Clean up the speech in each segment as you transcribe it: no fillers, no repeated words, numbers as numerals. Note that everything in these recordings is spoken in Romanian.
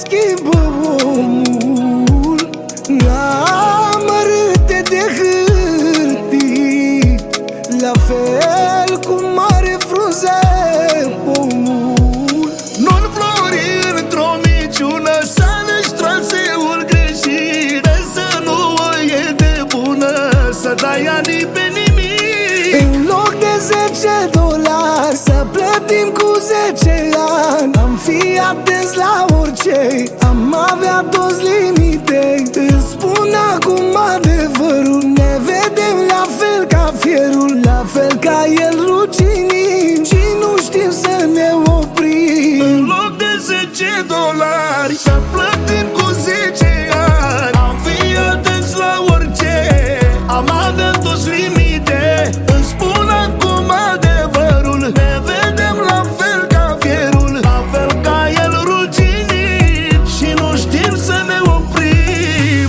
schimbă omul la amărâte de hârtii, la fel cum are frunze pomul. Nu-n flori într-o minciună, să-și traseul greșit, să nu o e de bună, să dai anii pe nimic. În loc de $10 să plătim cu 10 ani, am fi atenți la orice, am avea toți limite. Îți spun acum adevărul, ne vedem la fel ca fierul, la fel ca el ruginim și nu știm să ne oprim. În loc de $10 să plătim cu 10 ani, am fi atenți la orice, am avea toți limite. Îmi spun acum adevărul, ne vedem la fel ca fierul, la fel ca el ruginit și nu știm să ne oprim.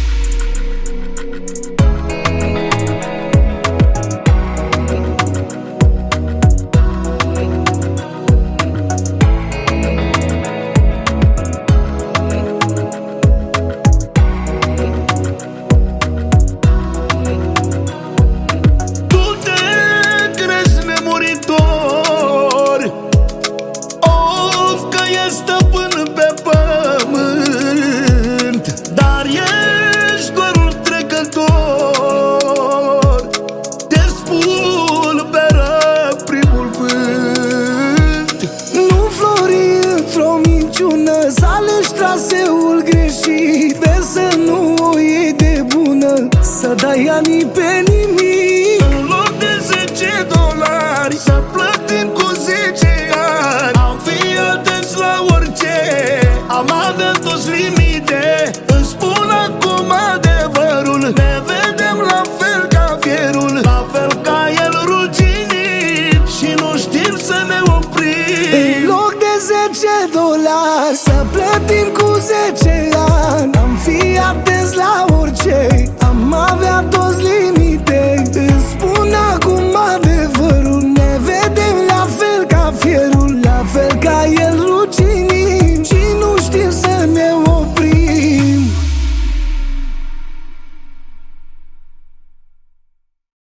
Of, că e stăpân pe pământ, dar ești doar un trecător. Te spulberă primul vânt. Nu flori într-o minciună, să alegi traseul greșit, sper să nu o iei de bună, să dai anii pe nimic. În loc de $10 să plătim cu 10 ani, am fi atenți la orice, am avea toți limite. Îmi spun acum adevărul, ne vedem la fel ca fierul, la fel ca el ruginit și nu știm să ne oprim. În loc de $10 să plătim cu 10